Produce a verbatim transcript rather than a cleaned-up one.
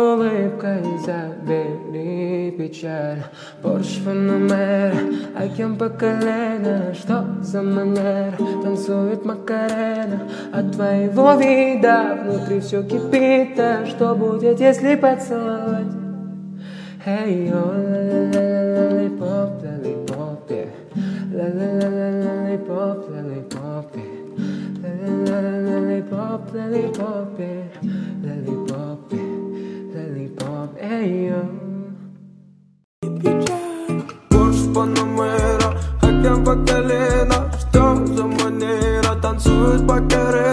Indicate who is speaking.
Speaker 1: улыбкой забери печаль. Порш Панамера, океан по колено. Что за манера, танцует Макарена. От твоего вида внутри все кипит. А что будет, если поцеловать? Эй, о, ла-ла-ла-ла-ла-липоп, лалипоп, ла-ла-ла-ла-ла-липоп, лалипоп, ла-ла-ла-ла-липоп, лалипоп, лалипоп, лалипоп, эй, о.
Speaker 2: Порш Панамера, океан по колено. Что за манера, танцует Макарена.